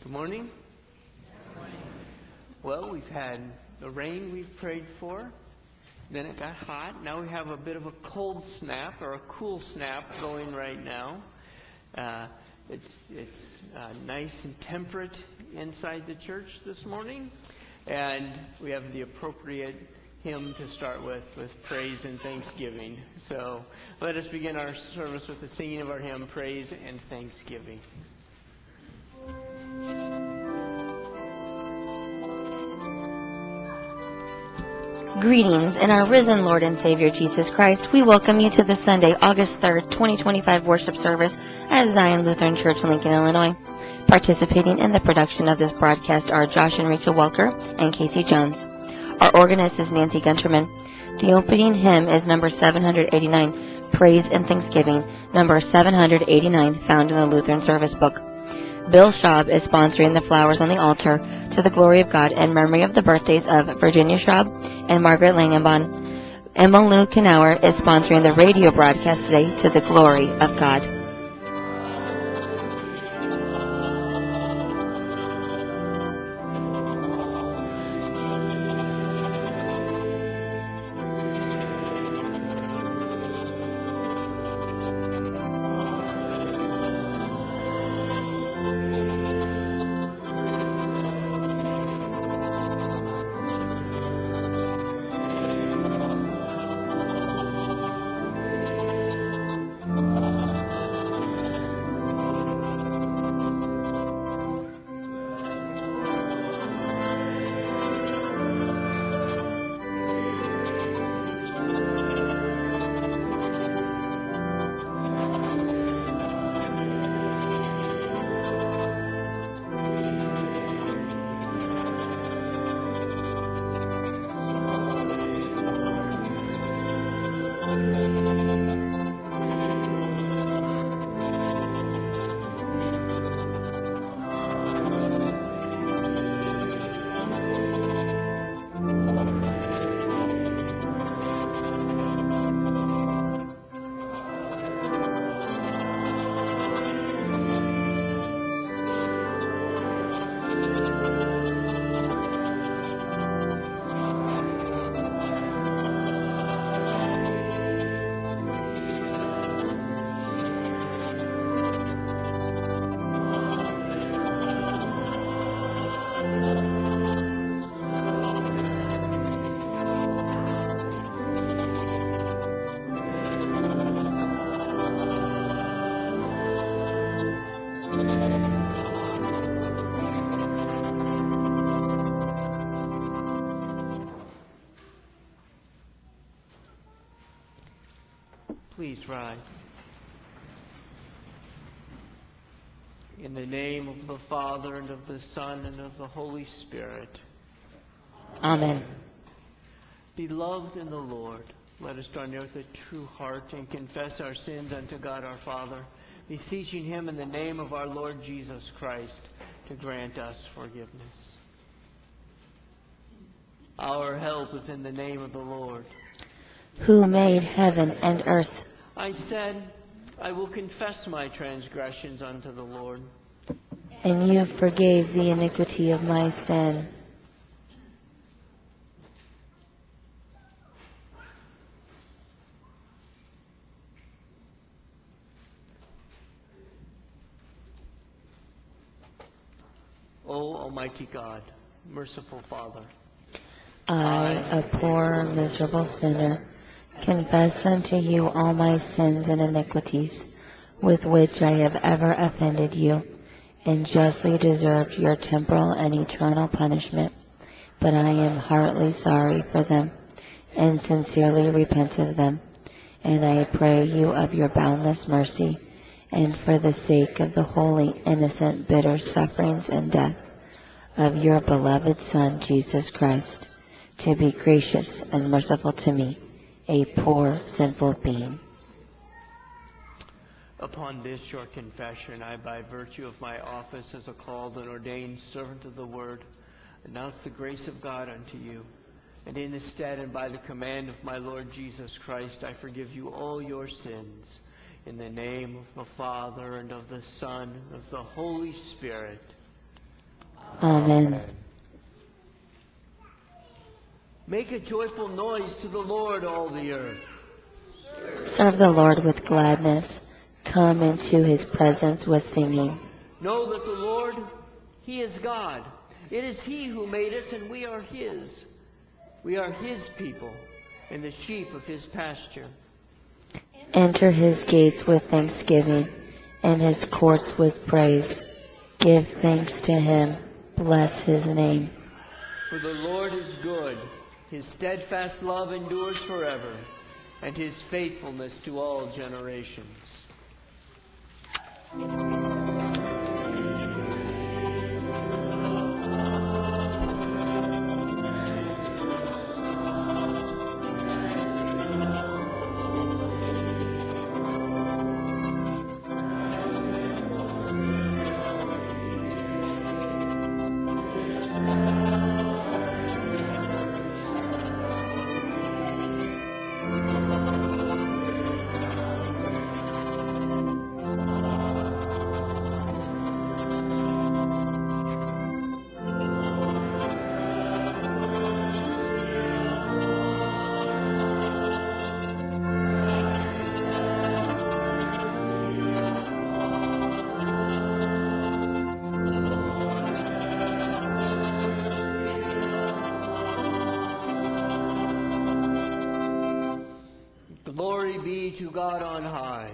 Good morning. Well, we've had the rain we've prayed for. Then it got hot. Now we have a bit of a cold snap or a cool snap going right now. It's nice and temperate inside the church this morning. And we have the appropriate hymn to start with praise and thanksgiving. So let us begin our service with the singing of our hymn, Praise and Thanksgiving. Greetings in our risen Lord and Savior Jesus Christ. We welcome you to the Sunday, August 3rd, 2025 worship service at Zion Lutheran Church, Lincoln, Illinois. Participating in the production of this broadcast are Josh and Rachel Welker and Casey Jones. Our organist is Nancy Gunterman. The opening hymn is number 789, Praise and Thanksgiving, number 789, found in the Lutheran Service Book. Bill Schaub is sponsoring the flowers on the altar to the glory of God in memory of the birthdays of Virginia Schaub and Margaret Langenbahn. Emma Lou Knauer is sponsoring the radio broadcast today to the glory of God. Please rise. In the name of the Father, and of the Son, and of the Holy Spirit. Amen. Beloved in the Lord, let us draw near with a true heart and confess our sins unto God our Father, beseeching Him in the name of our Lord Jesus Christ to grant us forgiveness. Our help is in the name of the Lord, who made heaven and earth. I said, I will confess my transgressions unto the Lord. And you forgave the iniquity of my sin. O Almighty God, merciful Father, I, a poor, miserable sinner, confess unto you all my sins and iniquities, with which I have ever offended you, and justly deserved your temporal and eternal punishment. But I am heartily sorry for them, and sincerely repent of them. And I pray you of your boundless mercy, and for the sake of the holy, innocent, bitter sufferings and death of your beloved Son, Jesus Christ, to be gracious and merciful to me, a poor, sinful being. Upon this your confession, I, by virtue of my office as a called and ordained servant of the Word, announce the grace of God unto you. And in his stead and by the command of my Lord Jesus Christ, I forgive you all your sins. In the name of the Father, and of the Son, and of the Holy Spirit. Amen. Make a joyful noise to the Lord, all the earth. Serve the Lord with gladness. Come into his presence with singing. Know that the Lord, he is God. It is he who made us, and we are his. We are his people and the sheep of his pasture. Enter his gates with thanksgiving and his courts with praise. Give thanks to him. Bless his name. For the Lord is good. His steadfast love endures forever, and his faithfulness to all generations. Glory be to God on high.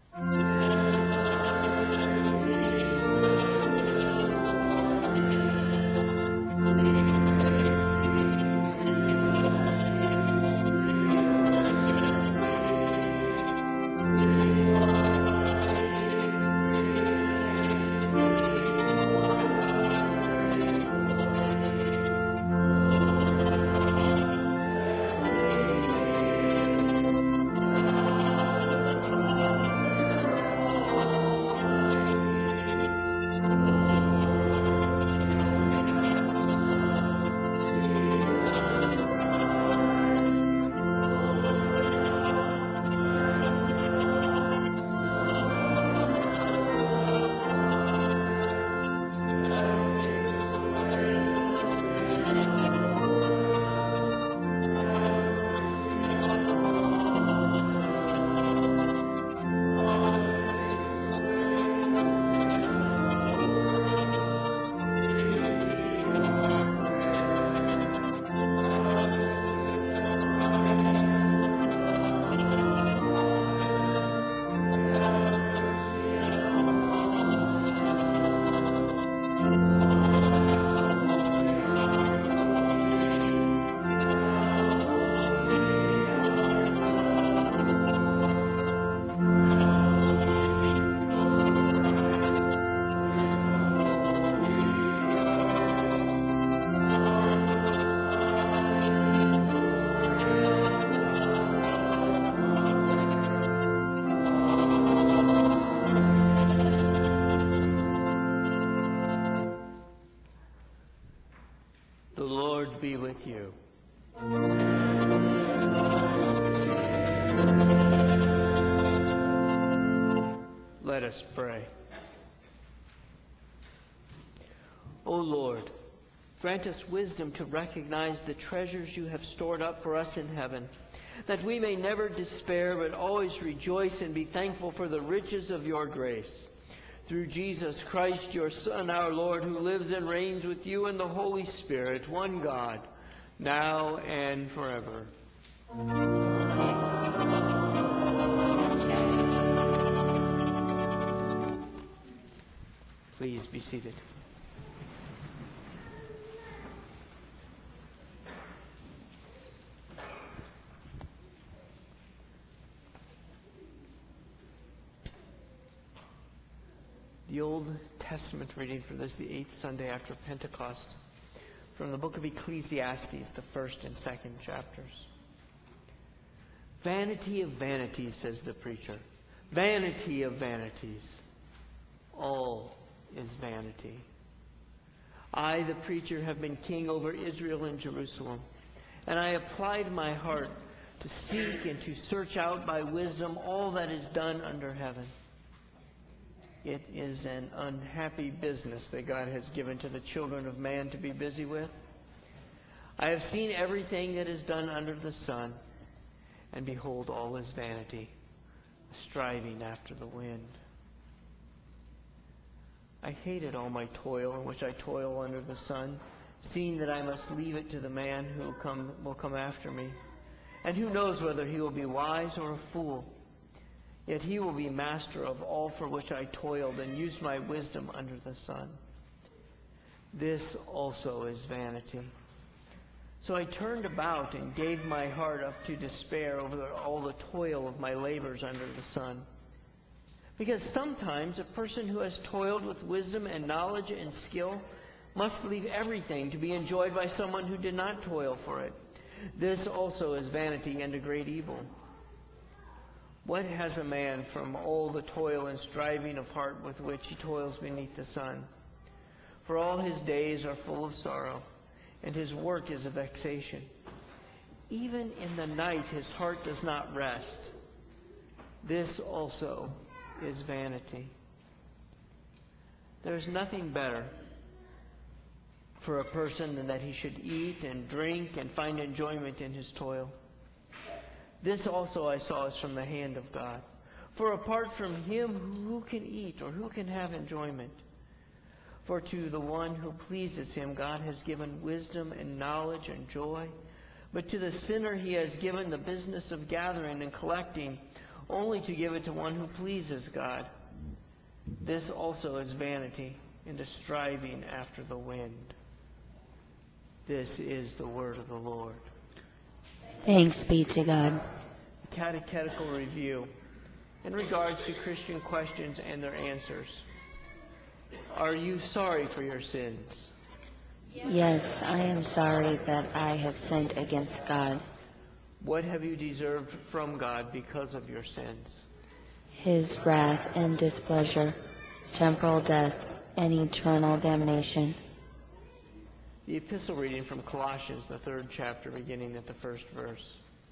The Lord be with you. Let us pray. O Lord, grant us wisdom to recognize the treasures you have stored up for us in heaven, that we may never despair but always rejoice and be thankful for the riches of your grace. Through Jesus Christ, your Son, our Lord, who lives and reigns with you in the Holy Spirit, one God, now and forever. Please be seated. The Old Testament reading for this, the 8th Sunday after Pentecost, from the book of Ecclesiastes, the 1st and 2nd chapters. Vanity of vanities, says the preacher. Vanity of vanities. All is vanity. I, the preacher, have been king over Israel and Jerusalem, and I applied my heart to seek and to search out by wisdom all that is done under heaven. it is an unhappy business that God has given to the children of man to be busy with. I have seen everything that is done under the sun, and behold, all is vanity, striving after the wind. I hated all my toil in which I toil under the sun, seeing that I must leave it to the man who will come after me. And who knows whether he will be wise or a fool? Yet he will be master of all for which I toiled and used my wisdom under the sun. This also is vanity. So I turned about and gave my heart up to despair over all the toil of my labors under the sun. Because sometimes a person who has toiled with wisdom and knowledge and skill must leave everything to be enjoyed by someone who did not toil for it. This also is vanity and a great evil. What has a man from all the toil and striving of heart with which he toils beneath the sun? For all his days are full of sorrow, and his work is a vexation. Even in the night his heart does not rest. This also is vanity. There is nothing better for a person than that he should eat and drink and find enjoyment in his toil. This also I saw is from the hand of God. For apart from him, who can eat or who can have enjoyment? For to the one who pleases him, God has given wisdom and knowledge and joy. But to the sinner he has given the business of gathering and collecting, only to give it to one who pleases God. This also is vanity and a striving after the wind. This is the word of the Lord. Thanks be to God. Catechetical review in regards to Christian questions and their answers. Are you sorry for your sins? Yes, I am sorry that I have sinned against God. What have you deserved from God because of your sins? His wrath and displeasure, temporal death, and eternal damnation. The epistle reading from Colossians, the 3rd chapter, beginning at the 1st verse.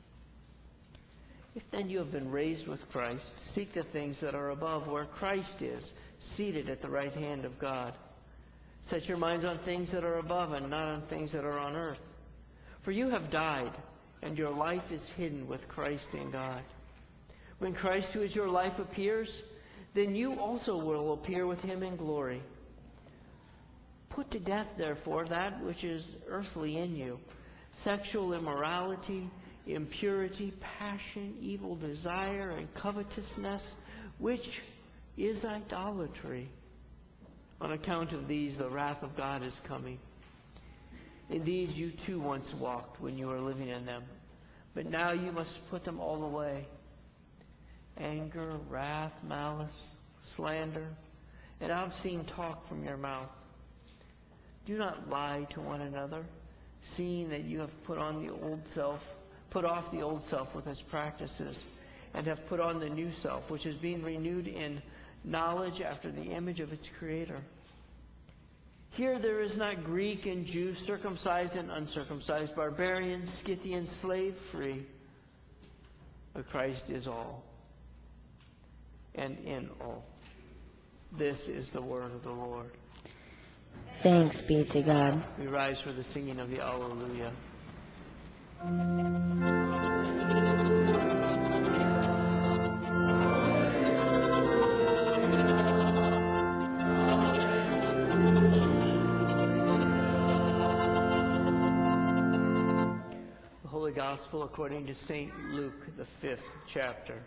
If then you have been raised with Christ, seek the things that are above, where Christ is, seated at the right hand of God. Set your minds on things that are above and not on things that are on earth. For you have died, and your life is hidden with Christ in God. When Christ, who is your life, appears, then you also will appear with him in glory. Put to death, therefore, that which is earthly in you: sexual immorality, impurity, passion, evil desire, and covetousness, which is idolatry. On account of these, the wrath of God is coming. In these you too once walked when you were living in them, but now you must put them all away: anger, wrath, malice, slander, and obscene talk from your mouth. Do not lie to one another, seeing that you have put off the old self with its practices, and have put on the new self, which is being renewed in knowledge after the image of its Creator. Here there is not Greek and Jew, circumcised and uncircumcised, barbarian, Scythian, slave free, but Christ is all, and in all. This is the word of the Lord. Thanks be to God. We rise for the singing of the Alleluia. The Holy Gospel according to St. Luke, the 5th chapter.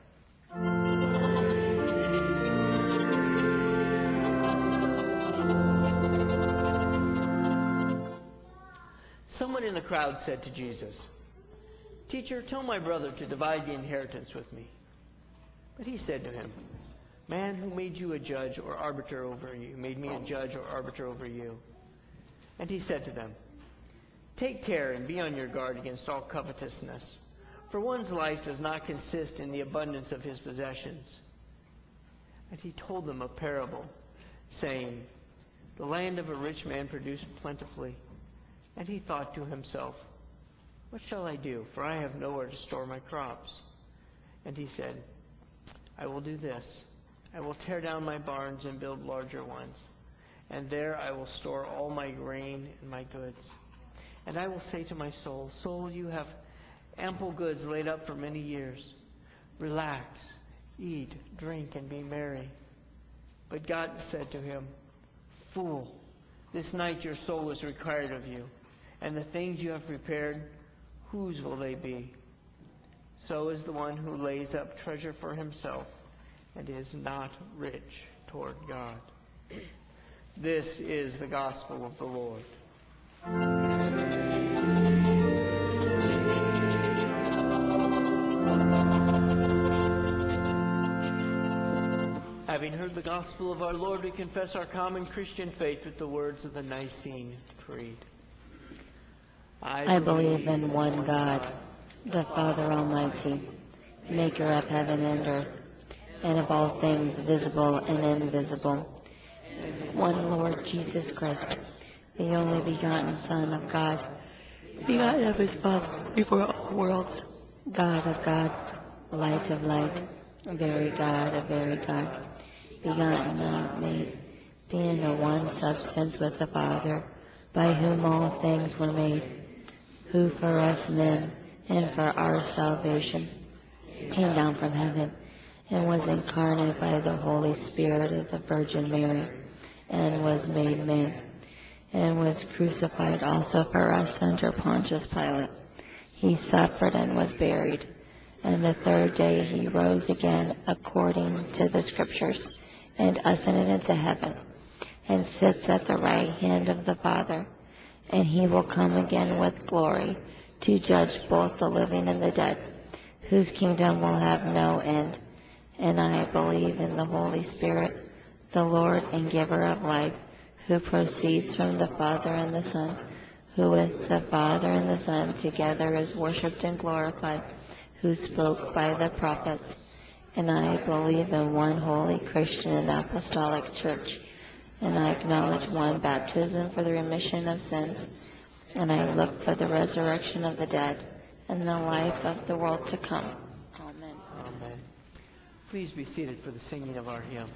Someone in the crowd said to Jesus, "Teacher, tell my brother to divide the inheritance with me." But he said to him, "Man, who made you a judge or arbiter over you, made me a judge or arbiter over you?" And he said to them, "Take care and be on your guard against all covetousness, for one's life does not consist in the abundance of his possessions." And he told them a parable, saying, "The land of a rich man produced plentifully. And he thought to himself, 'What shall I do? For I have nowhere to store my crops.' And he said, 'I will do this. I will tear down my barns and build larger ones, and there I will store all my grain and my goods. And I will say to my soul, Soul, you have ample goods laid up for many years. Relax, eat, drink, and be merry. But God said to him, Fool, this night your soul is required of you, and the things you have prepared, whose will they be? So is the one who lays up treasure for himself and is not rich toward God. This is the gospel of the Lord. Having heard the gospel of our Lord, we confess our common Christian faith with the words of the Nicene Creed. I believe in one God, the Father Almighty, maker of heaven and earth, and of all things visible and invisible. One Lord Jesus Christ, the only begotten Son of God, begotten of his Father before all worlds, God of God, light of light, very God of very God, begotten, not made, being the one substance with the Father, by whom all things were made, who for us men and for our salvation came down from heaven and was incarnate by the Holy Spirit of the Virgin Mary, and was made man, and was crucified also for us under Pontius Pilate. He suffered and was buried, and the third day he rose again according to the Scriptures, and ascended into heaven, and sits at the right hand of the Father. And he will come again with glory to judge both the living and the dead, whose kingdom will have no end. And I believe in the Holy Spirit, the Lord and giver of life, who proceeds from the Father and the Son, who with the Father and the Son together is worshipped and glorified, who spoke by the prophets. And I believe in one holy Christian and apostolic church, and I acknowledge one baptism for the remission of sins, and I look for the resurrection of the dead and the life of the world to come. Amen. Amen. Please be seated for the singing of our hymn.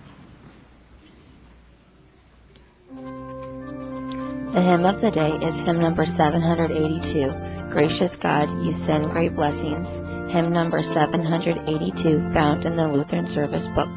The hymn of the day is hymn number 782, Gracious God, You Send Great Blessings, hymn number 782, found in the Lutheran Service Book.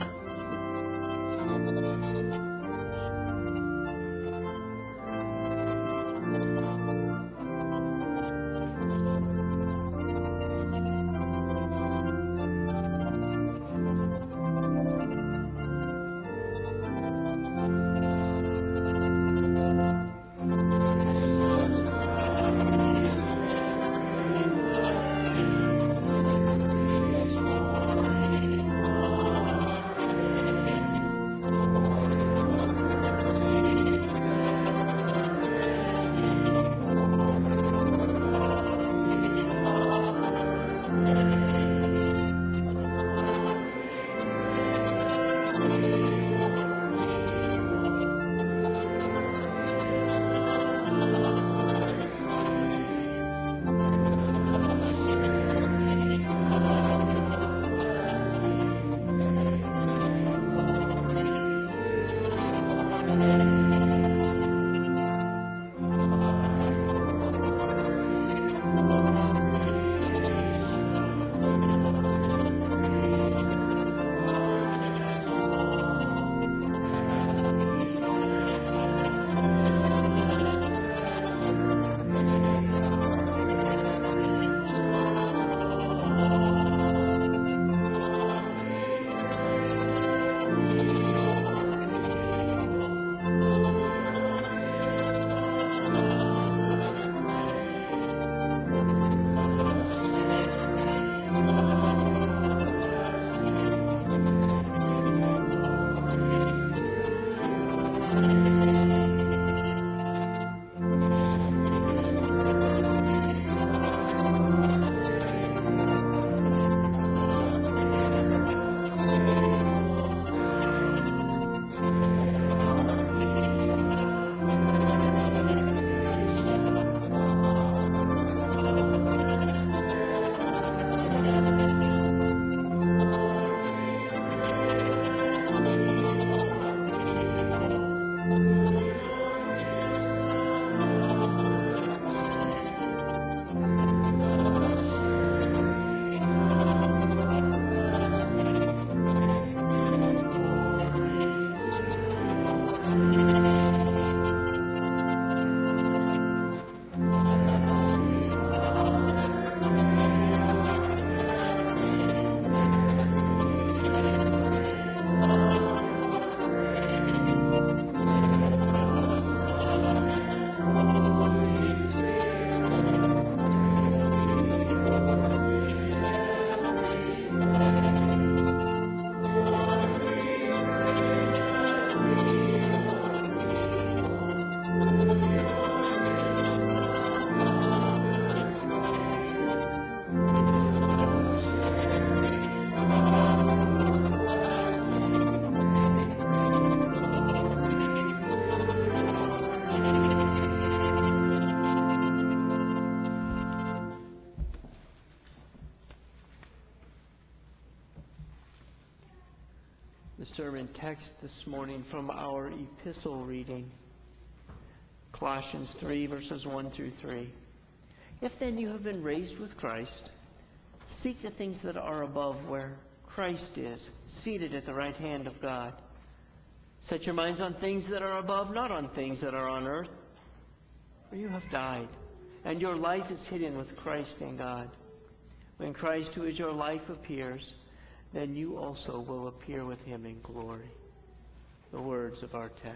sermon text this morning from our epistle reading, Colossians 3, verses 1 through 3. If then you have been raised with Christ, seek the things that are above, where Christ is, seated at the right hand of God. Set your minds on things that are above, not on things that are on earth. For you have died, and your life is hidden with Christ in God. When Christ, who is your life, appears, then you also will appear with him in glory. The words of our text.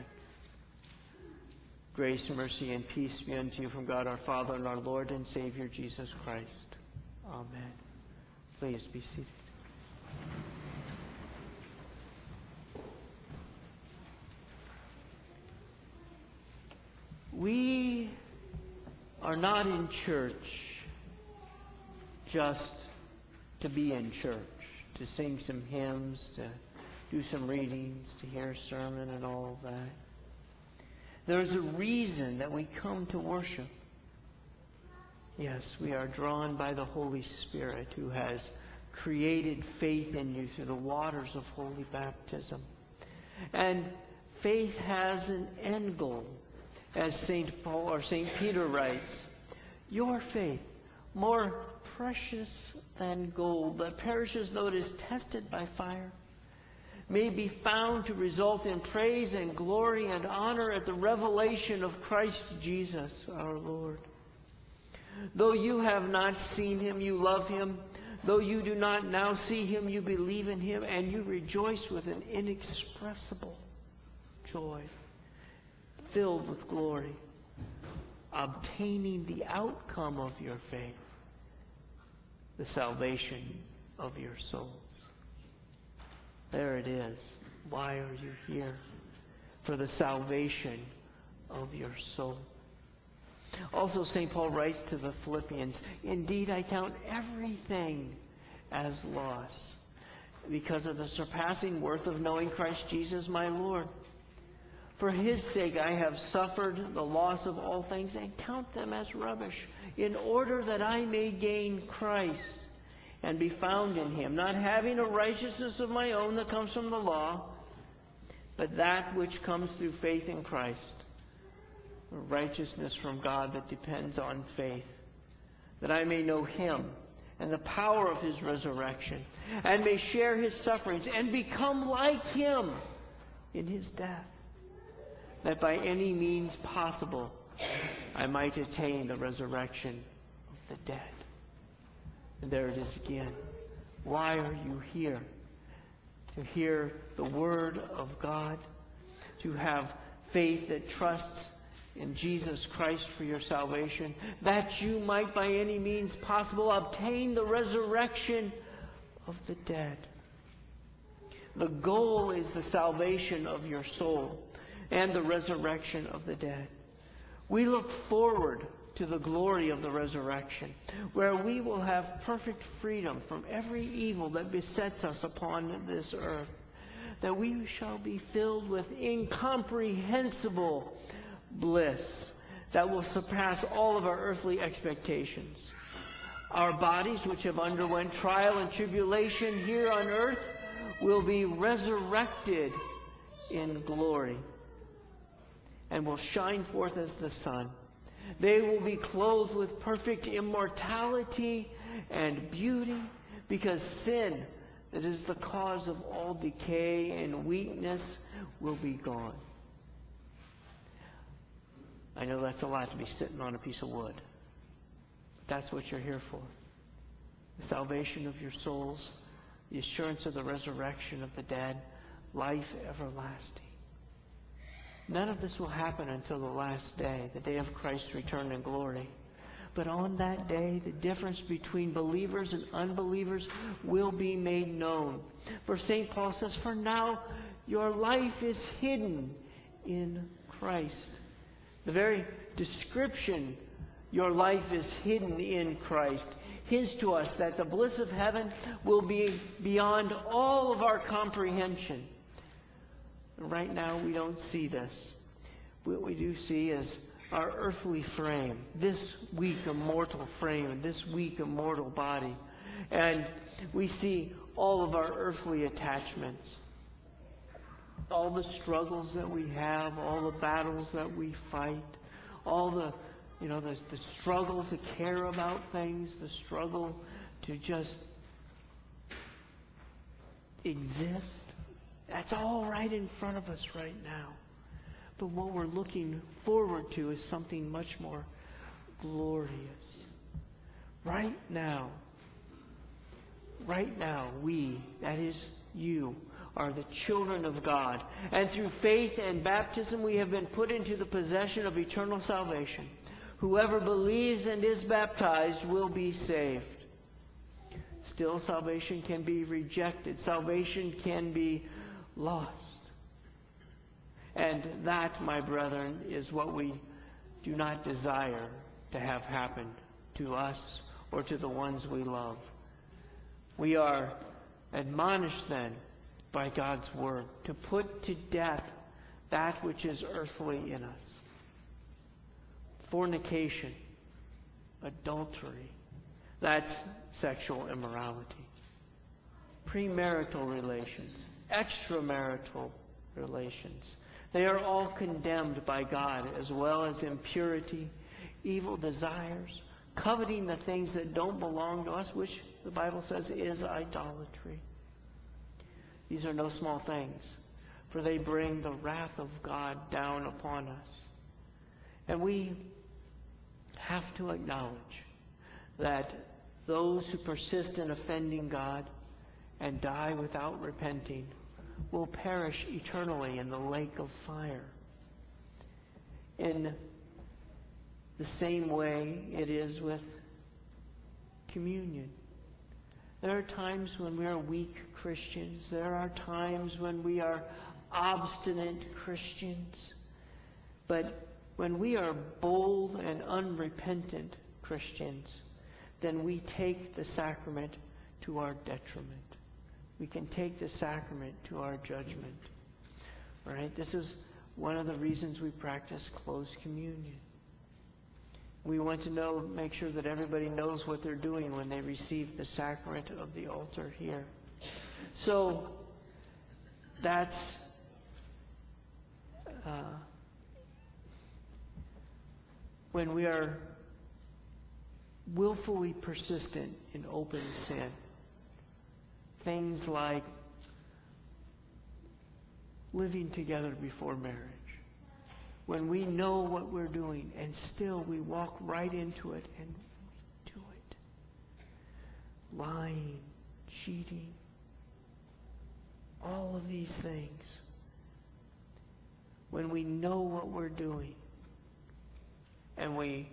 Grace, mercy, and peace be unto you from God our Father and our Lord and Savior Jesus Christ. Amen. Please be seated. We are not in church just to be in church, to sing some hymns, to do some readings, to hear a sermon and all of that. There's a reason that we come to worship. Yes, we are drawn by the Holy Spirit who has created faith in you through the waters of holy baptism. And faith has an end goal. As St. Paul or St. Peter writes, your faith, more precious than gold that perishes though it is tested by fire, may be found to result in praise and glory and honor at the revelation of Christ Jesus our Lord. Though you have not seen him, you love him. Though you do not now see him, you believe in him, and you rejoice with an inexpressible joy, filled with glory, obtaining the outcome of your faith, the salvation of your souls. There it is. Why are you here? For the salvation of your soul. Also, St. Paul writes to the Philippians, indeed, I count everything as loss because of the surpassing worth of knowing Christ Jesus my Lord. For his sake I have suffered the loss of all things and count them as rubbish, in order that I may gain Christ and be found in him, not having a righteousness of my own that comes from the law, but that which comes through faith in Christ, a righteousness from God that depends on faith, that I may know him and the power of his resurrection, and may share his sufferings and become like him in his death, that by any means possible I might attain the resurrection of the dead. And there it is again. Why are you here? To hear the Word of God, to have faith that trusts in Jesus Christ for your salvation, that you might by any means possible obtain the resurrection of the dead. The goal is the salvation of your soul and the resurrection of the dead. We look forward to the glory of the resurrection, where we will have perfect freedom from every evil that besets us upon this earth, that we shall be filled with incomprehensible bliss that will surpass all of our earthly expectations. Our bodies, which have underwent trial and tribulation here on earth, will be resurrected in glory and will shine forth as the sun. They will be clothed with perfect immortality and beauty, because sin, that is the cause of all decay and weakness, will be gone. I know that's a lot to be sitting on a piece of wood. But that's what you're here for. The salvation of your souls, the assurance of the resurrection of the dead, life everlasting. None of this will happen until the last day, the day of Christ's return in glory. But on that day, the difference between believers and unbelievers will be made known. For St. Paul says, for now your life is hidden in Christ. The very description, your life is hidden in Christ, his to us, that the bliss of heaven will be beyond all of our comprehension. Right now, we don't see this. What we do see is our earthly frame, this weak, immortal frame, and this weak, immortal body. And we see all of our earthly attachments. all the struggles that we have, all the battles that we fight, all the struggle to care about things, the struggle to just exist. That's all right in front of us right now. But what we're looking forward to is something much more glorious. Right now, we, that is you, are the children of God. And through faith and baptism we have been put into the possession of eternal salvation. Whoever believes and is baptized will be saved. Still, salvation can be rejected. Salvation can be lost. And that, my brethren, is what we do not desire to have happen to us or to the ones we love. We are admonished then by God's Word to put to death that which is earthly in us. Fornication, adultery, that's sexual immorality. Premarital relations, extramarital relations, they are all condemned by God, as well as impurity, evil desires, coveting the things that don't belong to us, which the Bible says is idolatry. These are no small things, for they bring the wrath of God down upon us. And we have to acknowledge that those who persist in offending God and die without repenting will perish eternally in the lake of fire. In the same way it is with communion. There are times when we are weak Christians. There are times when we are obstinate Christians. But when we are bold and unrepentant Christians, then we take the sacrament to our detriment. We can take the sacrament to our judgment. All right? This is one of the reasons we practice close communion. We want to make sure that everybody knows what they're doing when they receive the sacrament of the altar here. So that's when we are willfully persistent in open sin. Things like living together before marriage. When we know what we're doing and still we walk right into it and we do it. Lying, cheating, all of these things. When we know what we're doing and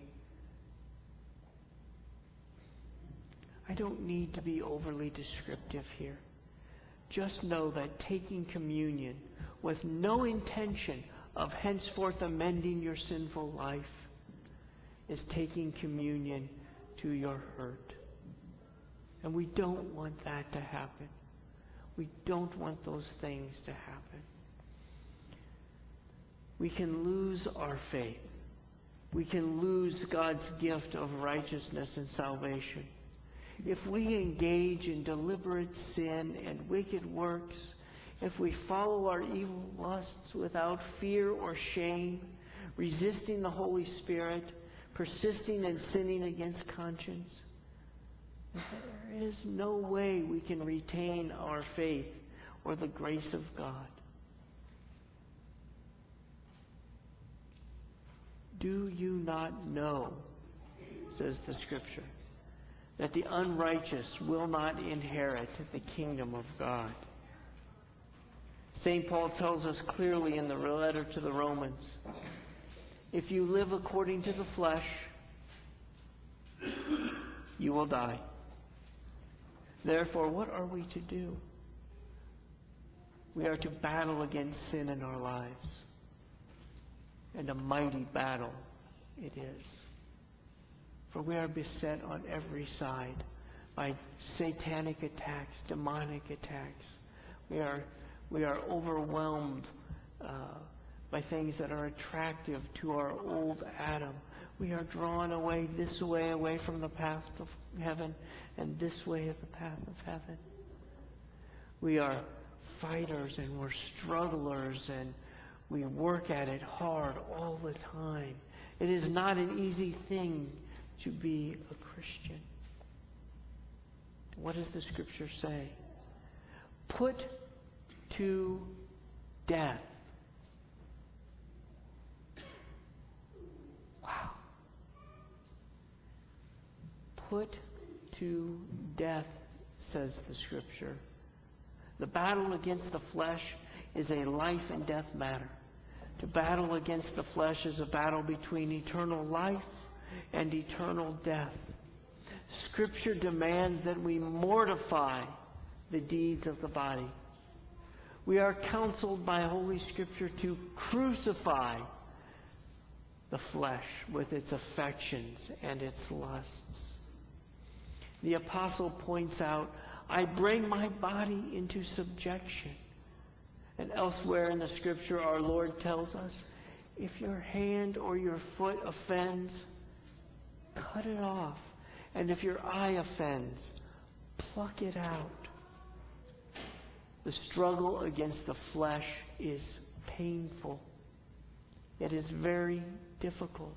I don't need to be overly descriptive here. Just know that taking communion with no intention of henceforth amending your sinful life is taking communion to your hurt. And we don't want that to happen. We don't want those things to happen. We can lose our faith. We can lose God's gift of righteousness and salvation. If we engage in deliberate sin and wicked works, if we follow our evil lusts without fear or shame, resisting the Holy Spirit, persisting in sinning against conscience, there is no way we can retain our faith or the grace of God. Do you not know, says the Scripture, that the unrighteous will not inherit the kingdom of God? St. Paul tells us clearly in the letter to the Romans, if you live according to the flesh, you will die. Therefore, what are we to do? We are to battle against sin in our lives. And a mighty battle it is. For we are beset on every side by satanic attacks, demonic attacks. We are overwhelmed by things that are attractive to our old Adam. We are drawn away this way, away from the path of heaven, and this way of the path of heaven. We are fighters and we're strugglers and we work at it hard all the time. It is not an easy thing to be a Christian. What does the Scripture say? Put to death. Wow. Put to death, says the Scripture. The battle against the flesh is a life and death matter. To battle against the flesh is a battle between eternal life and eternal death. Scripture demands that we mortify the deeds of the body. We are counseled by Holy Scripture to crucify the flesh with its affections and its lusts. The apostle points out, I bring my body into subjection. And elsewhere in the Scripture, our Lord tells us, if your hand or your foot offends, cut it off. And if your eye offends, pluck it out. The struggle against the flesh is painful. It is very difficult.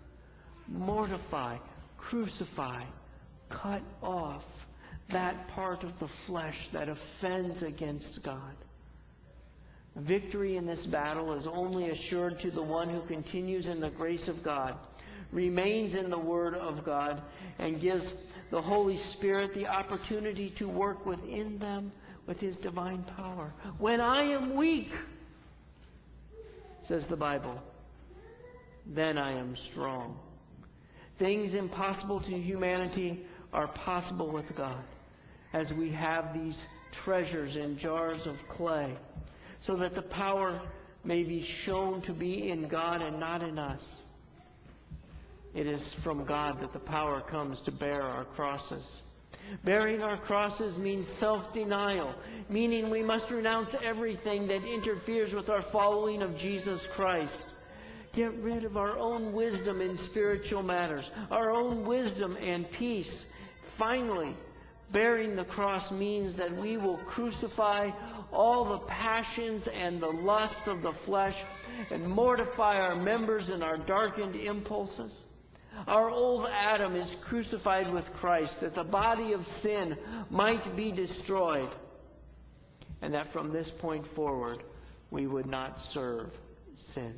Mortify, crucify, cut off that part of the flesh that offends against God. Victory in this battle is only assured to the one who continues in the grace of God, remains in the Word of God, and gives the Holy Spirit the opportunity to work within them with His divine power. When I am weak, says the Bible, then I am strong. Things impossible to humanity are possible with God, as we have these treasures in jars of clay, so that the power may be shown to be in God and not in us. It is from God that the power comes to bear our crosses. Bearing our crosses means self-denial, meaning we must renounce everything that interferes with our following of Jesus Christ. Get rid of our own wisdom in spiritual matters, our own wisdom and peace. Finally, bearing the cross means that we will crucify all the passions and the lusts of the flesh and mortify our members and our darkened impulses. Our old Adam is crucified with Christ, that the body of sin might be destroyed, and that from this point forward we would not serve sin.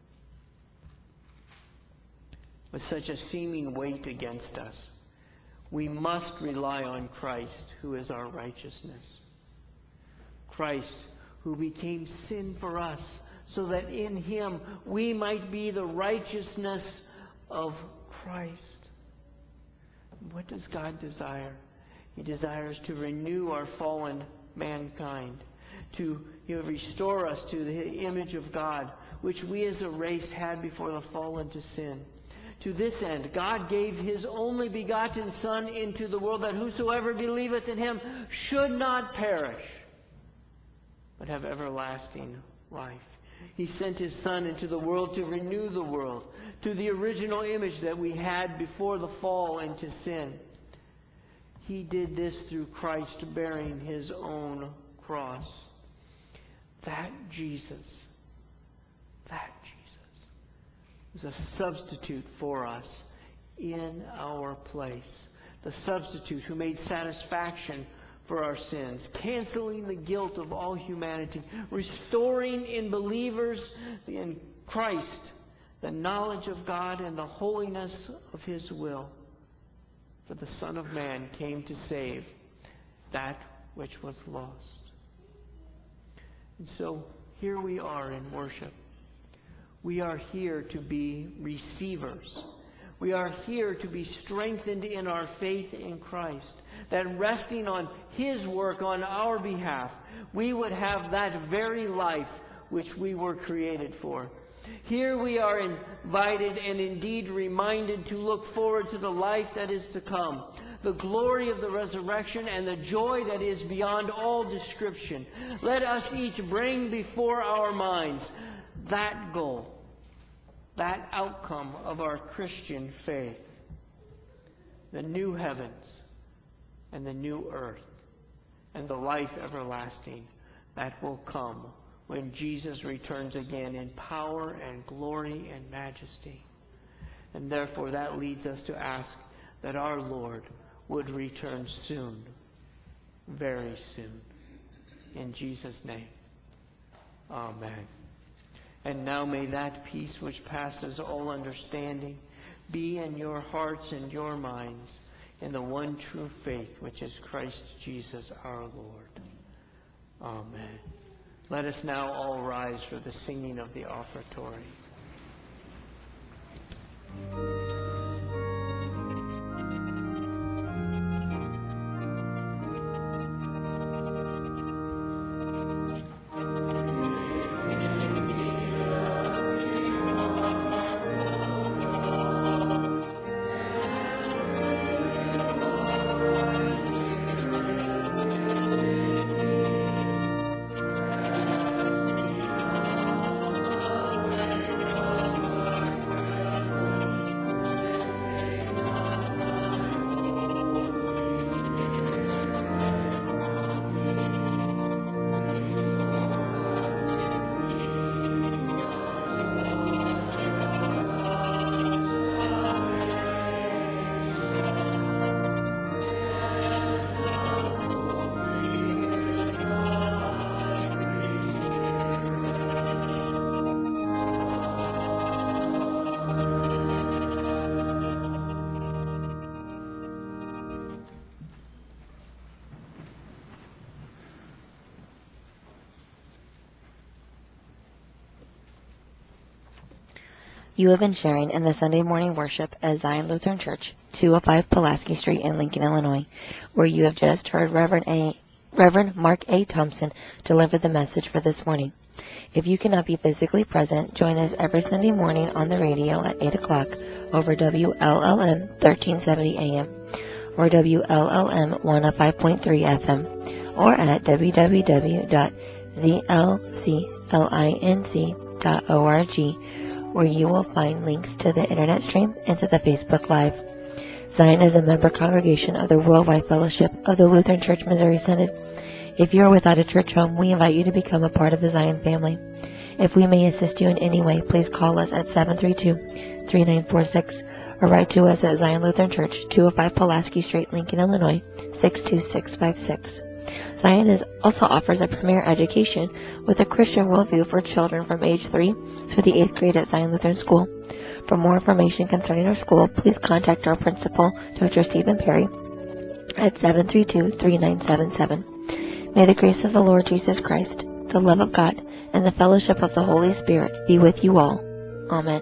With such a seeming weight against us, we must rely on Christ, who is our righteousness. Christ, who became sin for us, so that in Him we might be the righteousness of Christ. What does God desire? He desires to renew our fallen mankind, to restore us to the image of God, which we as a race had before the fall into sin. To this end, God gave His only begotten Son into the world, that whosoever believeth in Him should not perish, but have everlasting life. He sent His Son into the world to renew the world to the original image that we had before the fall into sin. He did this through Christ bearing His own cross. That Jesus is a substitute for us in our place. The substitute who made satisfaction for our sins, canceling the guilt of all humanity, restoring in believers in Christ the knowledge of God and the holiness of His will. For the Son of Man came to save that which was lost. And so here we are in worship. We are here to be receivers. We are here to be strengthened in our faith in Christ, that resting on His work on our behalf, we would have that very life which we were created for. Here we are invited and indeed reminded to look forward to the life that is to come, the glory of the resurrection and the joy that is beyond all description. Let us each bring before our minds that goal, that outcome of our Christian faith, the new heavens and the new earth and the life everlasting, that will come when Jesus returns again in power and glory and majesty. And therefore that leads us to ask that our Lord would return soon, very soon. In Jesus' name, amen. And now may that peace which passes all understanding be in your hearts and your minds in the one true faith which is Christ Jesus our Lord. Amen. Let us now all rise for the singing of the offertory. You have been sharing in the Sunday morning worship at Zion Lutheran Church, 205 Pulaski Street in Lincoln, Illinois, where you have just heard Reverend Mark A. Thompson deliver the message for this morning. If you cannot be physically present, join us every Sunday morning on the radio at 8 o'clock over WLLM 1370 AM or WLLM 105.3 FM or at www.zlclinc.org, where you will find links to the internet stream and to the Facebook Live. Zion is a member congregation of the Worldwide Fellowship of the Lutheran Church Missouri Synod. If you are without a church home, we invite you to become a part of the Zion family. If we may assist you in any way, please call us at 732-3946 or write to us at Zion Lutheran Church, 205 Pulaski Street, Lincoln, Illinois, 62656. Zion also offers a premier education with a Christian worldview for children from age 3 through the 8th grade at Zion Lutheran School. For more information concerning our school, please contact our principal, Dr. Stephen Perry, at 732-3977. May the grace of the Lord Jesus Christ, the love of God, and the fellowship of the Holy Spirit be with you all. Amen.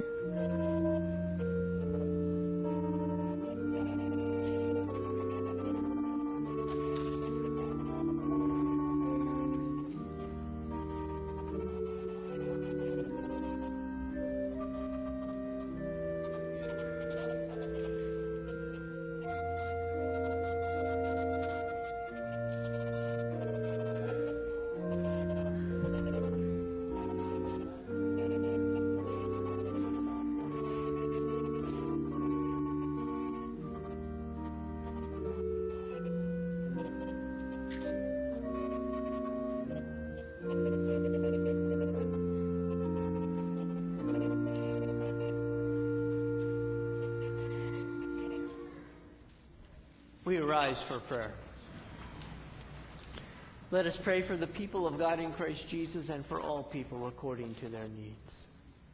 We arise for prayer. Let us pray for the people of God in Christ Jesus and for all people according to their needs.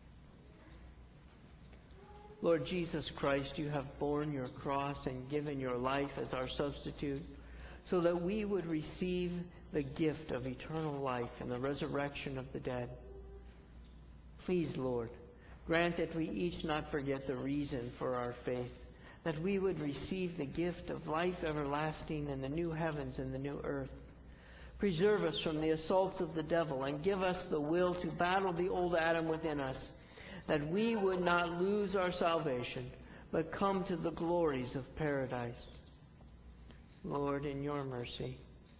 Lord Jesus Christ, you have borne your cross and given your life as our substitute so that we would receive the gift of eternal life and the resurrection of the dead. Please, Lord, grant that we each not forget the reason for our faith, that we would receive the gift of life everlasting in the new heavens and the new earth. Preserve us from the assaults of the devil and give us the will to battle the old Adam within us, that we would not lose our salvation, but come to the glories of paradise. Lord, in your mercy.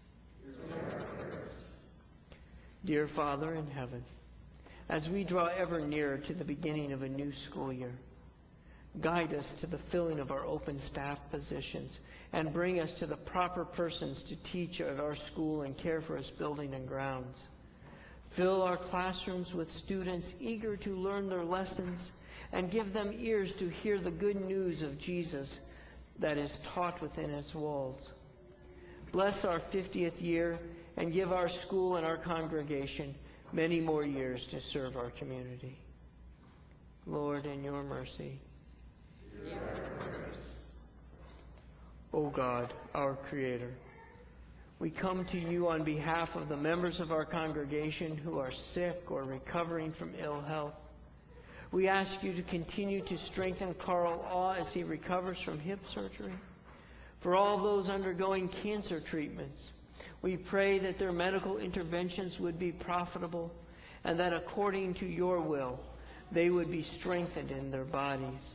Dear Father in heaven, as we draw ever nearer to the beginning of a new school year, Guide us to the filling of our open staff positions and bring us to the proper persons to teach at our school and care for its building and grounds. Fill our classrooms with students eager to learn their lessons and give them ears to hear the good news of Jesus that is taught within its walls. Bless our 50th year and give our school and our congregation many more years to serve our community. Lord, in your mercy. O God, our Creator, we come to you on behalf of the members of our congregation who are sick or recovering from ill health. We ask you to continue to strengthen Carl Awe as he recovers from hip surgery. For all those undergoing cancer treatments, we pray that their medical interventions would be profitable and that according to your will, they would be strengthened in their bodies.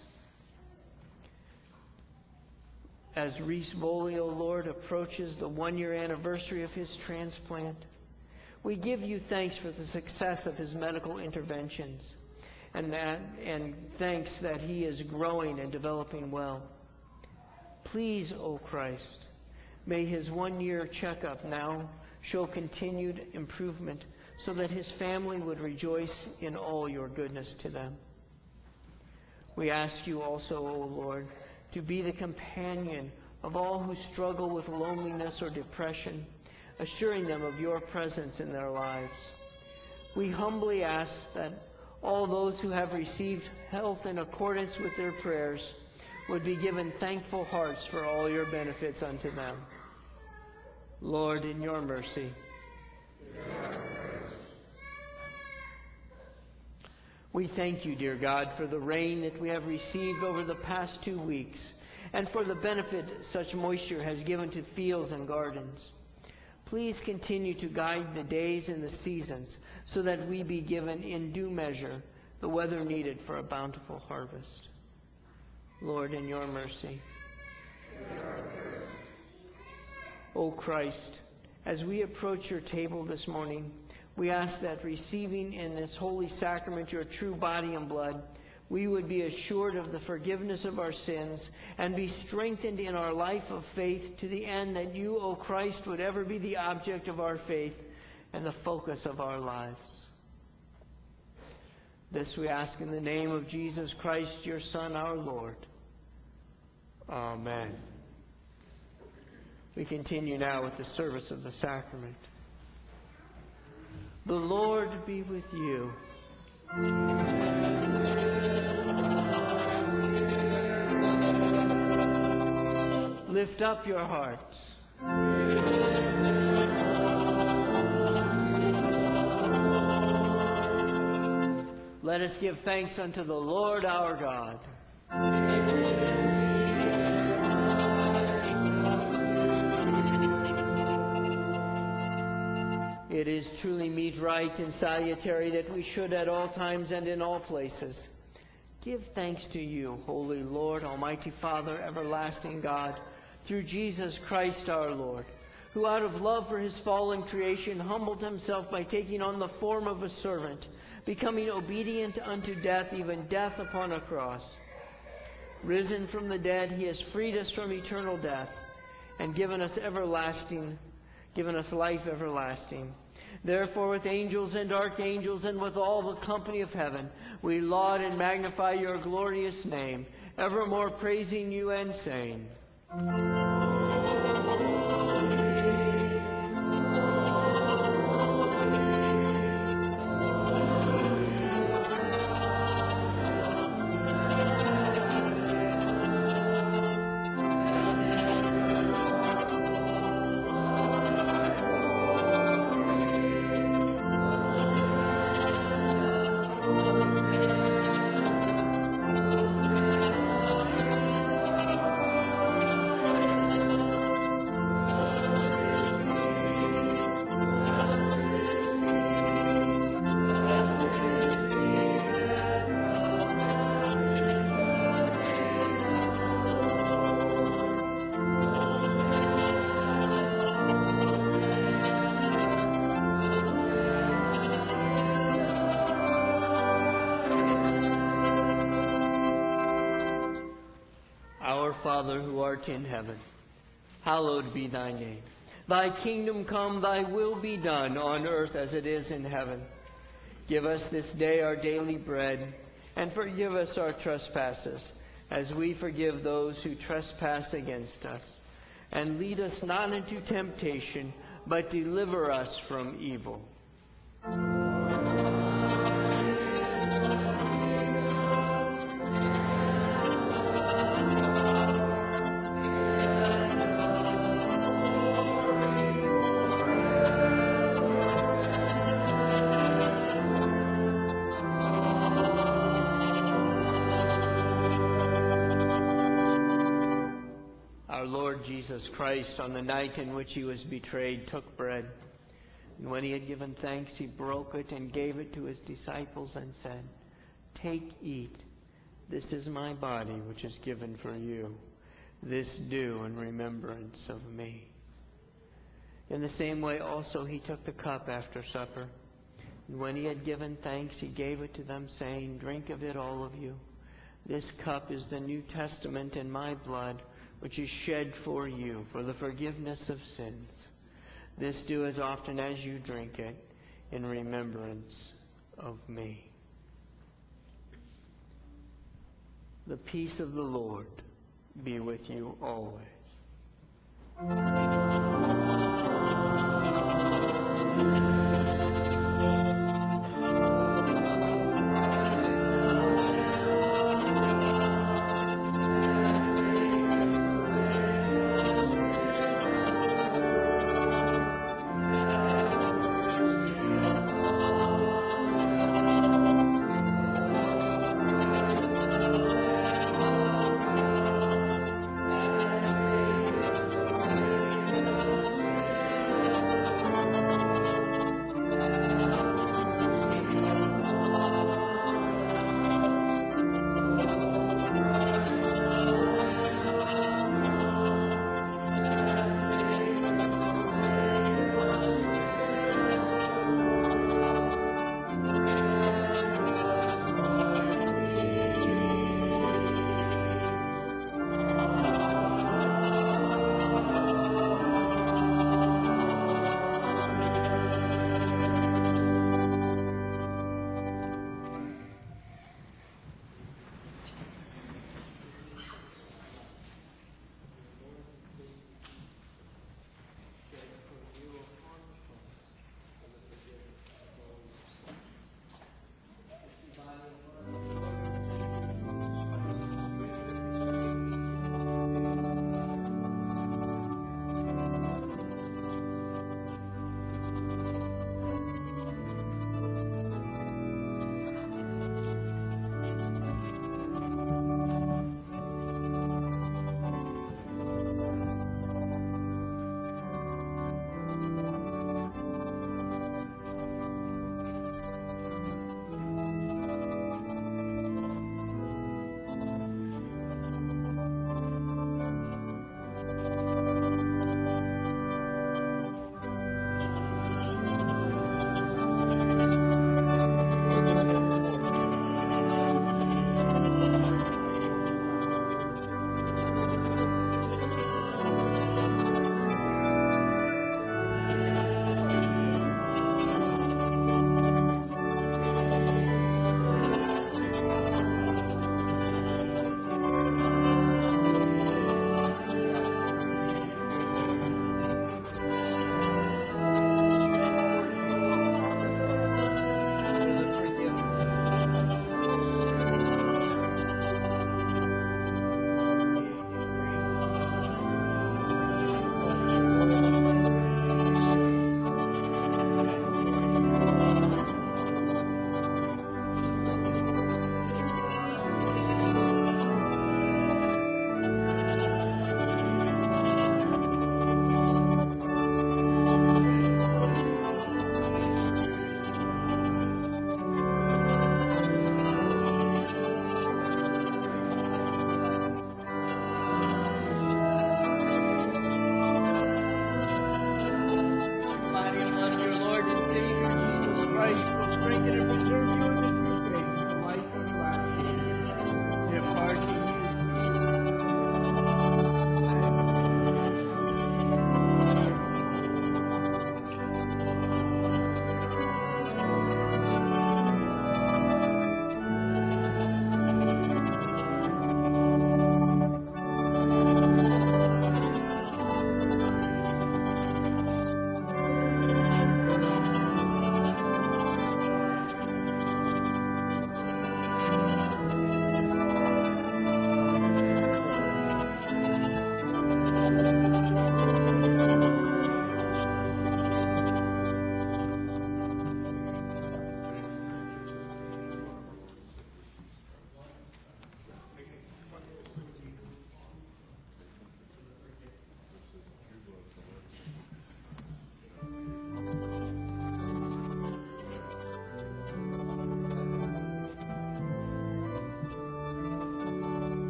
As Reese Volio, Lord, approaches the 1-year anniversary of his transplant, we give you thanks for the success of his medical interventions and thanks that he is growing and developing well. Please, O Christ, may his 1-year checkup now show continued improvement so that his family would rejoice in all your goodness to them. We ask you also, O Lord, to be the companion of all who struggle with loneliness or depression, assuring them of your presence in their lives. We humbly ask that all those who have received health in accordance with their prayers would be given thankful hearts for all your benefits unto them. Lord, in your mercy. We thank you, dear God, for the rain that we have received over the past 2 weeks and for the benefit such moisture has given to fields and gardens. Please continue to guide the days and the seasons so that we be given in due measure the weather needed for a bountiful harvest. Lord, in your mercy. O Christ, as we approach your table this morning, we ask that receiving in this holy sacrament your true body and blood, we would be assured of the forgiveness of our sins and be strengthened in our life of faith to the end that you, O Christ, would ever be the object of our faith and the focus of our lives. This we ask in the name of Jesus Christ, your Son, our Lord. Amen. We continue now with the service of the sacrament. The Lord be with you. Lift up your hearts. Let us give thanks unto the Lord our God. It is truly meet, right, and salutary that we should at all times and in all places give thanks to you, Holy Lord, Almighty Father, everlasting God, through Jesus Christ our Lord, who out of love for his fallen creation humbled himself by taking on the form of a servant, becoming obedient unto death, even death upon a cross. Risen from the dead, he has freed us from eternal death and given us life everlasting. Therefore, with angels and archangels and with all the company of heaven, we laud and magnify your glorious name, evermore praising you and saying, Father who art in heaven, hallowed be thy name. Thy kingdom come, thy will be done on earth as it is in heaven. Give us this day our daily bread, and forgive us our trespasses, as we forgive those who trespass against us. And lead us not into temptation, but deliver us from evil. Our Lord Jesus Christ, on the night in which he was betrayed, took bread. And when he had given thanks, he broke it and gave it to his disciples and said, "Take, eat. This is my body, which is given for you. This do in remembrance of me." In the same way also he took the cup after supper. And when he had given thanks, he gave it to them, saying, "Drink of it, all of you. This cup is the New Testament in my blood, which is shed for you for the forgiveness of sins. This do as often as you drink it in remembrance of me." The peace of the Lord be with you always.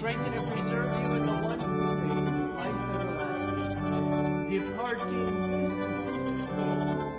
strengthen and preserve you in the one true faith, life everlasting. Departing this moment.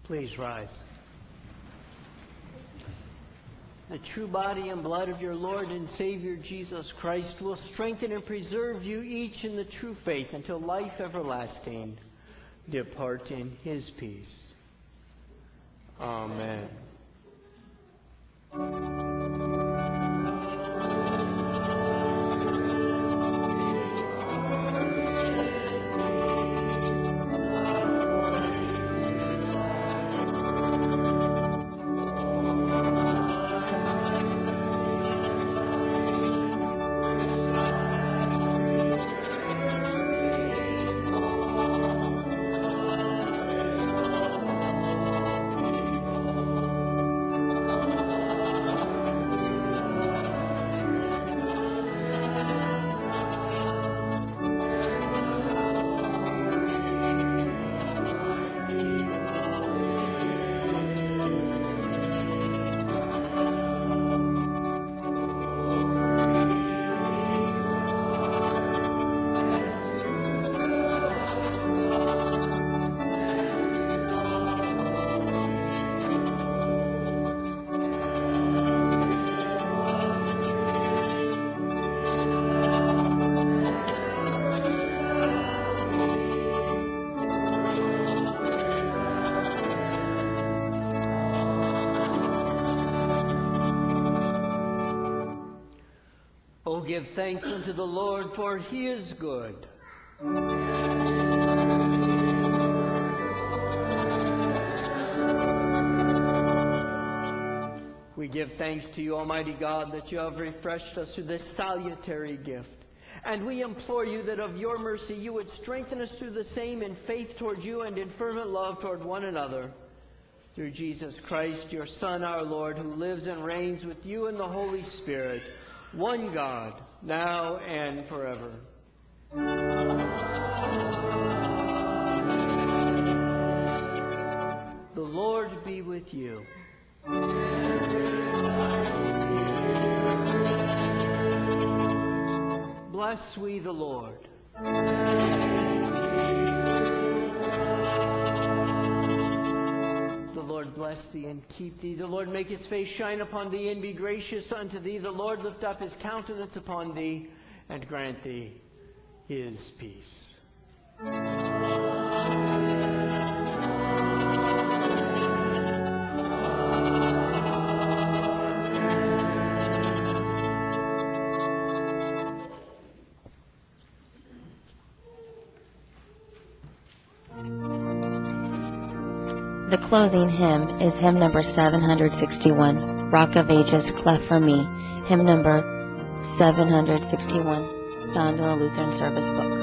Please rise. The true body and blood of your Lord and Savior Jesus Christ will strengthen and preserve you each in the true faith until life everlasting. Depart in his peace. Amen. Oh, give thanks unto the Lord, for he is good. We give thanks to you, Almighty God, that you have refreshed us through this salutary gift. And we implore you that of your mercy you would strengthen us through the same in faith toward you and in fervent love toward one another. Through Jesus Christ, your Son, our Lord, who lives and reigns with you in the Holy Spirit, one God, now and forever. The Lord be with you. Bless we the Lord. The Lord bless thee and keep thee. The Lord make his face shine upon thee and be gracious unto thee. The Lord lift up his countenance upon thee and grant thee his peace. The closing hymn is hymn number 761, Rock of Ages, Cleft for Me, hymn number 761, found in the Lutheran Service Book.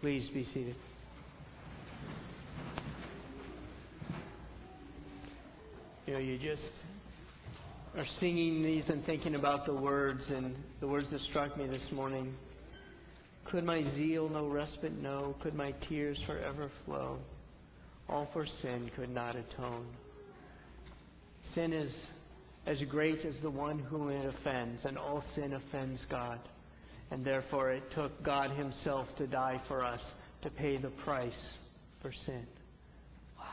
Please be seated. You know, you just are singing these and thinking about the words, and the words that struck me this morning. Could my zeal no respite know? Could my tears forever flow? All for sin could not atone. Sin is as great as the one whom it offends, and all sin offends God. And therefore it took God himself to die for us, to pay the price for sin. Wow.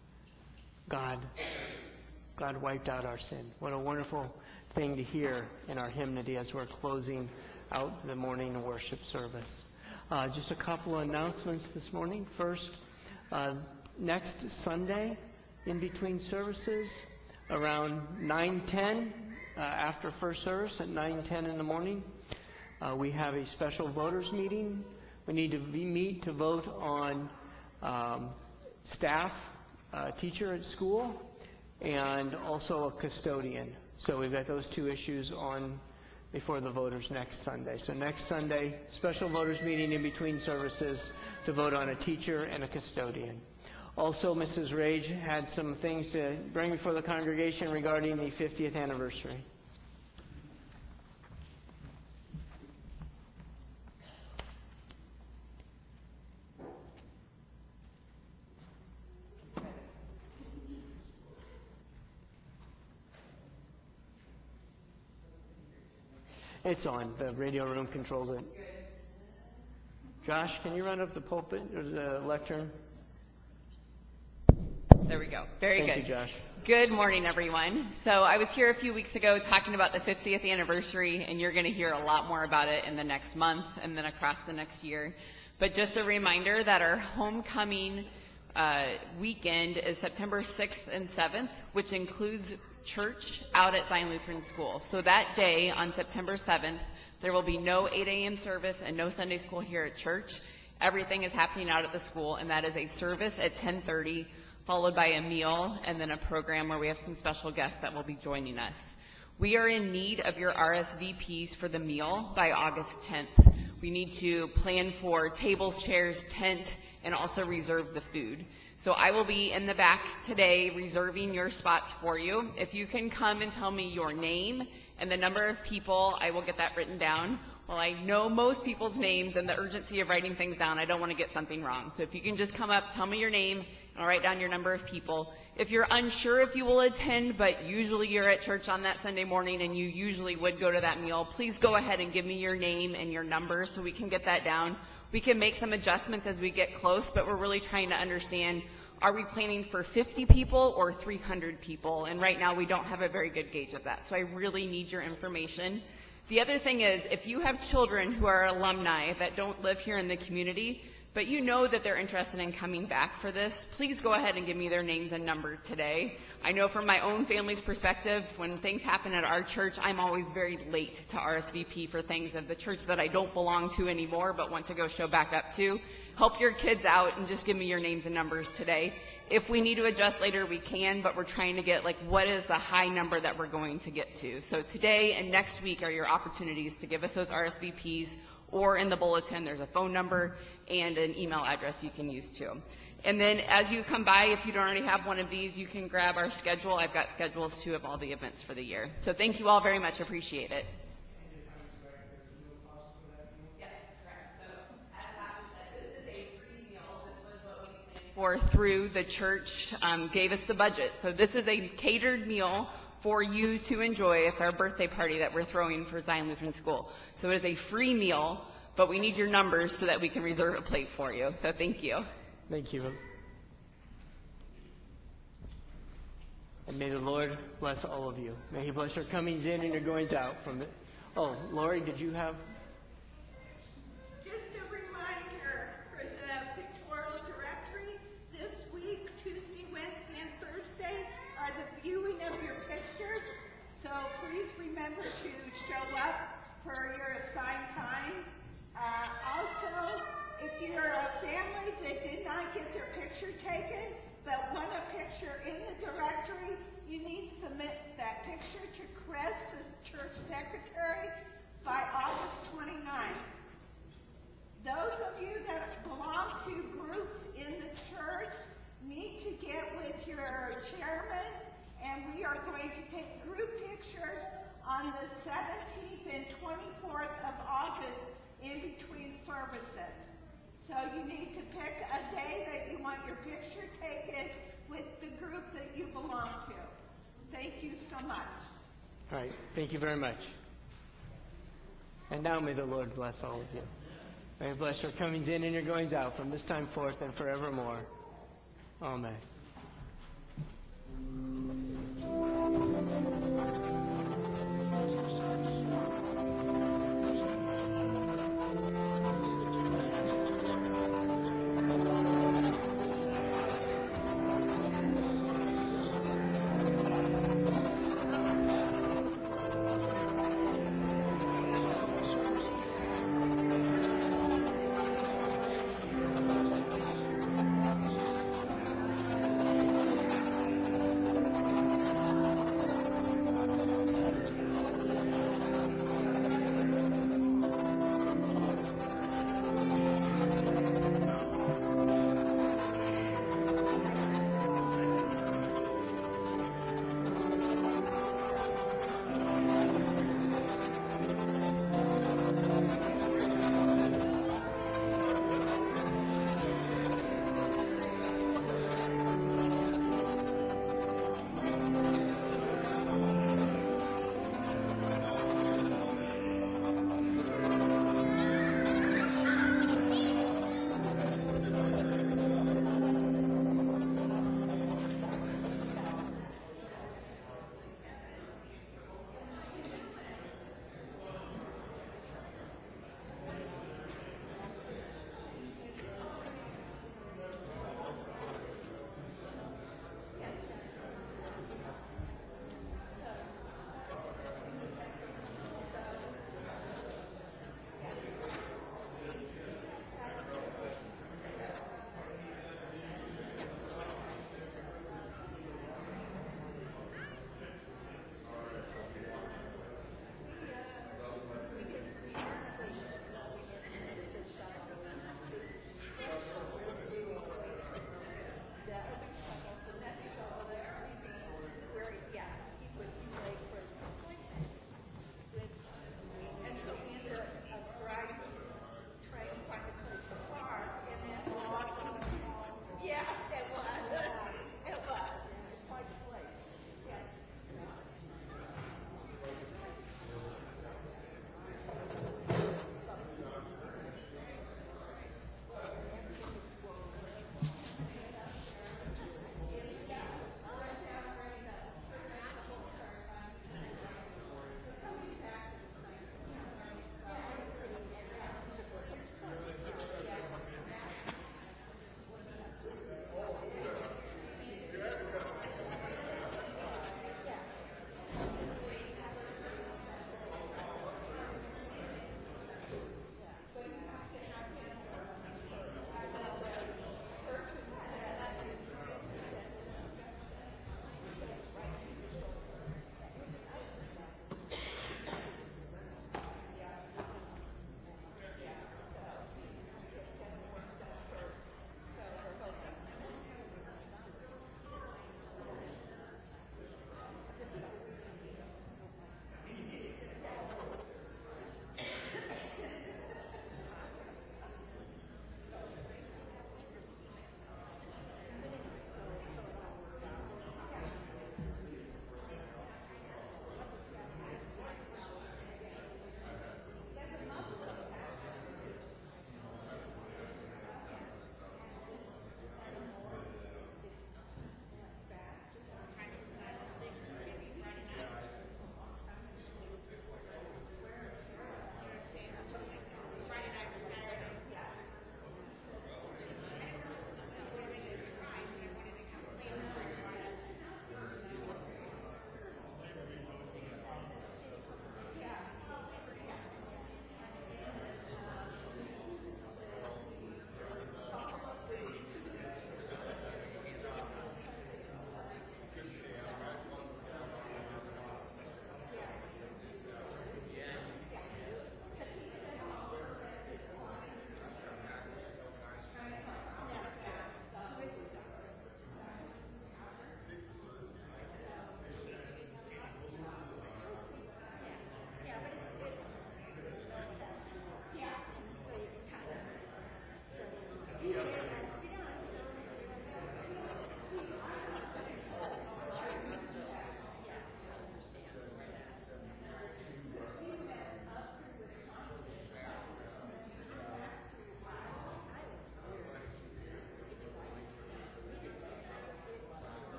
God wiped out our sin. What a wonderful thing to hear in our hymnody as we're closing out the morning worship service. Just a couple of announcements this morning. First, next Sunday, in between services, around 9:10, after first service at 9:10 in the morning, we have a special voters meeting. We need to meet to vote on staff, teacher at school, and also a custodian. So we've got those two issues on before the voters next Sunday. So next Sunday, special voters meeting in between services to vote on a teacher and a custodian. Also, Mrs. Rage had some things to bring before the congregation regarding the 50th anniversary. It's on. The radio room controls it. Josh, can you run up the pulpit or the lectern? There we go. Very good. Thank you, Josh. Good morning, everyone. So I was here a few weeks ago talking about the 50th anniversary, and you're going to hear a lot more about it in the next month and then across the next year. But just a reminder that our homecoming weekend is September 6th and 7th, which includes church out at Zion Lutheran School. So that day, on September 7th, there will be no 8 a.m. service and no Sunday school here at church. Everything is happening out at the school, and that is a service at 10:30, followed by a meal and then a program where we have some special guests that will be joining us. We are in need of your RSVPs for the meal by August 10th. We need to plan for tables, chairs, tent, and also reserve the food. So I will be in the back today reserving your spots for you. If you can come and tell me your name and the number of people, I will get that written down. Well, I know most people's names and the urgency of writing things down. I don't want to get something wrong. So if you can just come up, tell me your name, and I'll write down your number of people. If you're unsure if you will attend, but usually you're at church on that Sunday morning and you usually would go to that meal, please go ahead and give me your name and your number so we can get that down. We can make some adjustments as we get close, but we're really trying to understand, are we planning for 50 people or 300 people? And right now we don't have a very good gauge of that. So I really need your information. The other thing is, if you have children who are alumni that don't live here in the community, but you know that they're interested in coming back for this, please go ahead and give me their names and number today. I know from my own family's perspective, when things happen at our church, I'm always very late to RSVP for things at the church that I don't belong to anymore but want to go show back up to. Help your kids out and just give me your names and numbers today. If we need to adjust later, we can, but we're trying to get what is the high number that we're going to get to. So today and next week are your opportunities to give us those RSVPs, or in the bulletin there's a phone number and an email address you can use too. And then as you come by, if you don't already have one of these, you can grab our schedule. I've got schedules too of all the events for the year. So thank you all very much. Appreciate it. Yes, correct. So as Pastor said, this is a free meal. This was what we planned for through the church, gave us the budget. So this is a catered meal for you to enjoy. It's our birthday party that we're throwing for Zion Lutheran School. So it is a free meal, but we need your numbers so that we can reserve a plate for you. So thank you. Thank you. And may the Lord bless all of you. May he bless your comings in and your goings out from it. Oh, Lori, did you have? Just a reminder for the pictorial directory, this week, Tuesday, Wednesday, and Thursday are the viewing of your pictures. So please remember to show up for your assigned time. Also, if you're a family that did not get their picture taken but want a picture in the directory, you need to submit that picture to Chris, the church secretary, by August 29th. Those of you that belong to groups in the church need to get with your chairman, and we are going to take group pictures on the 17th and 24th of August in between services. So you need to pick a day that you want your picture taken with the group that you belong to. Thank you so much. All right. Thank you very much. And now may the Lord bless all of you. May He bless your comings in and your goings out from this time forth and forevermore. Amen.